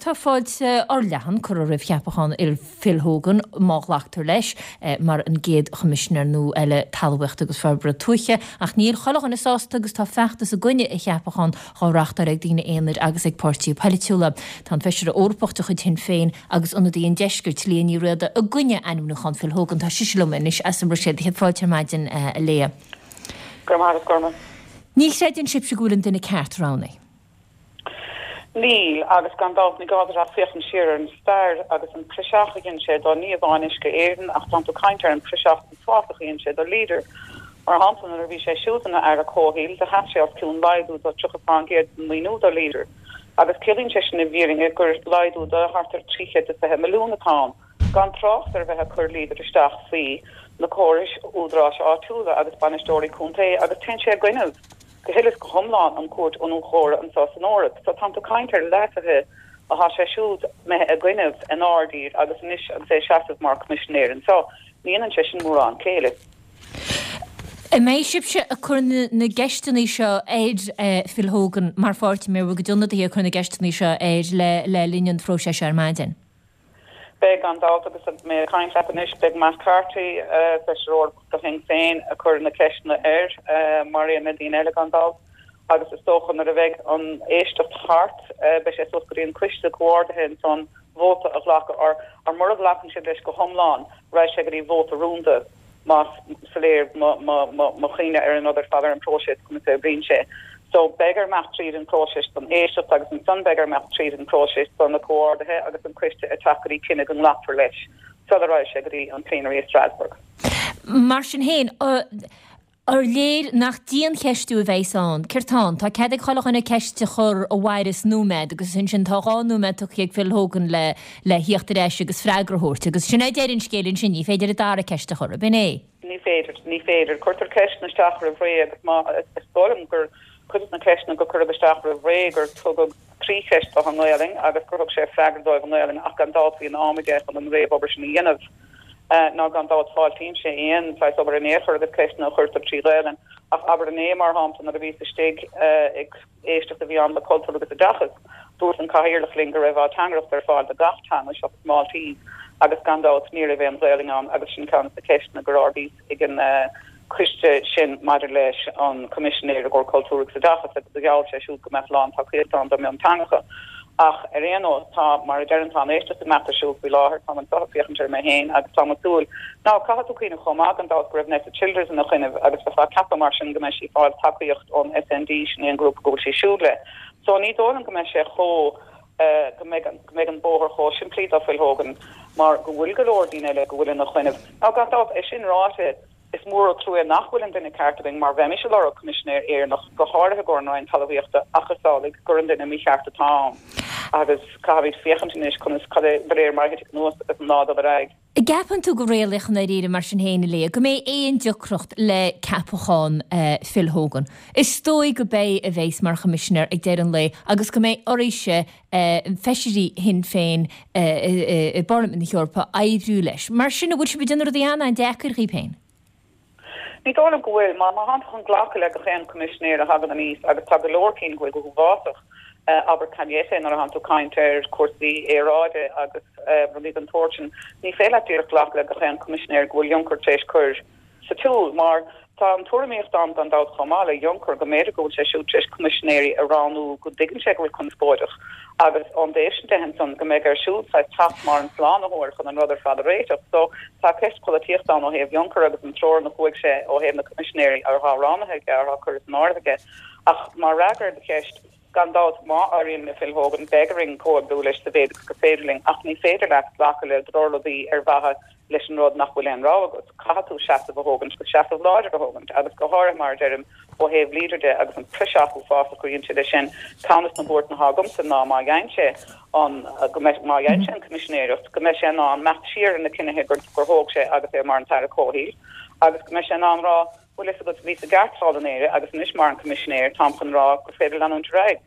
tá fáid ar lehan chu rih cheapachan Phil Hogan mághlaachtar leis mar an géad chomisisinar nó eile talhacht agus febre tuiche ach níl cholachan is sásta agus tá feachtas a gine i cheapachan cháreachtar ag dtíine éanaid agus ag páirtíí peitiúla tá feisiir ópachta chu tin féin agus una dtíon deisgurt líonní réada a gine anmnachan Phil Hogan tá siluminis as an brisiad heb fáilte maidin a léa. Gorma. Ní sé din sib se gúlan duna ceartránna. Níl agus gandát na gáidir a féchan siar an stair agus an priseach gin sé do ní bháis go éan ach tanto caiintear an priseach an fáach gin sé do líder mar hansan ar bhí sé siútanna ar a cóhíil de hat sé as cún laidú do tuchapán géad míú do líder agus cilín sé sin na bhíringe gur laidú do hartar tríché de fethe milúnaán gan trocht ar bheitthe chur líder isteach fí na córis údrás átúla agus banistóí chunta agus ten sé gaiineh. Gohélas go homláán an cuat anú chóir an sás an áras, Tá tanto caiintear leithe a há sé siúd me a gcuineh an ádír agus níos an sé seaamh mar commissionéir an so níon an sin mór an céile. I méisibse a chun na geistenaí seo éid Phil Hogan mar fáilte mé go dúna í chun na geistenaí seo éid le líon fró sé ar maidin. Beg an dá agus mé kaint lepanis beg McCarthy feisiúr go hin féin a chur na ceisna Maria Medina elegandá agus is stochan ar a bheith an éistecht hart be sé soguríon cuiiste cuairde hen son vóta a bhlacha ar mar bhlachan sé leis go homláán ra sé gurí vóta rúnda mas saléir má chiine ar an other father an próisiid cum sé brín sé. So beggar math tríd an próisiist an éistecht agus an sun beggar math tríd an próisiist an na cuairdathe agus an cuiiste attachaí cinnig an látar leis. So ra sé gurí an plénarí Strasbourg. Mar sin héin ar léir nach díon cheistú a bhéán, Cirtán, tá ceidir cholachanna ceiste chur ó bhairis númed agus sin táá númed tuch ag Phil Hogan le hiochttar éis agus freigrahút, agus sinna déirn scélinn sin ní féidir a dára ceiste chur a binné. Ní féidir, chuirtar ceistna steach a bhré agus má istólam gur chud na ceisna go chur besteach a bhré gur tugad trí ceist a an nuiling agus chuach sé freigardóibh an nuiling ach an dát hí an áige an an réh obair sin dhéanamh. ná gan dát fáiltín sé éon fáis obair an échar agus ceisna chuirtar trí réilen ach aber an émar hampton a bhí steig ag éisteach a bhí an le cultúr agus a dachas dúirt an caiirlach lingar raibh á tangracht ar fáil a gachtán se máiltíí agus gan dát ní a bhéh an réiling an agus sin can a ceisna gur ábís ag an Christe sin maidir leis an commissionéir a gur cultúr sa dachas a gáil sé siú go meán tá chuán do mé an tangacha. Ach réano tá mar deantá éiste sa metasú bhí láthir tá an sofiochanir mé héin agus tá túúl. Ná caú chuoine chomá an dá raibh net childers in chuineh agus fa cap mar sin go me sí fáil takeíocht ón SND sin an grúp go sé siúle. So ní dólan go me sé cho go mé an bóhar cho simplí a Phil Hogan mar go bhfuil golódíine le go bhfuil nach chuineh. Ná gandá é sin ráte is mór trúe nachhfuilin duna carting mar bheimi se le commissionéir nach go háirthe gornain talíochtta achasálig gur an duna mí cheachta tá. agus cabhíd féchantíis chun bréir mar nó ná a raig. I gapan tú go réalach na réidir mar sin héna le, go mé éon decrocht le capachán Phil Hogan. Is stói go bé a bhééis mar commissioner ag déan le, agus go mé oríise feisiirí hin féin i Parliament na Eorpa aidhrú leis. Mar sinna bhúil se bedinar dhéana an dechar rípéin. Ní dóla gohfuil má han chun ghlacha le go chéan commissionéir a hagan an níos agus tá go leorcín gohfuil go bhásach. Aber canjete ar hanú kainter cuasaí éráide agus rolí an tortin ní féile tíir glach le go chéan commissionéir gohfuil Juncker tééis chur sa túl mar tá an tuaméocht an dá chomála Juncker go méidir go sé siú tééis commissionéirí aránú go diggin sé gohfuil chun spóidech agus an déisiinte hen son go méid ar siúd sa tap mar an plánahir chun an rudder fadaréiteach so tá ceist políocht an ó héh Juncker agus an tror na chuig sé ó héh na commissionéirí ar háránathe ar chur is náige ach mar ragar de ceist gandát má aíon na Phil Hogan begaring cóú leis sa bhéad go féidirling ach ní féidir le lacha le drolabí ar bhathe leis an rud nach bhfuil an rágus catú seaamh a Hogan go seaamh láidir a Hogan agus go háir mar deirm ó héh líidirde agus an priseachú fása chuonn de sin tánas na bút na hagam san ná má gaiinse an go má gaiinse an commissionéirecht go me sé ná an mecht siar in na cinethe gur hóg sé agus é mar an tar cóhíil agus go me sé ná rá bhfuil is go ví a gartálanéire agus níos mar an commissionéir tamchan rá go féidir an raig.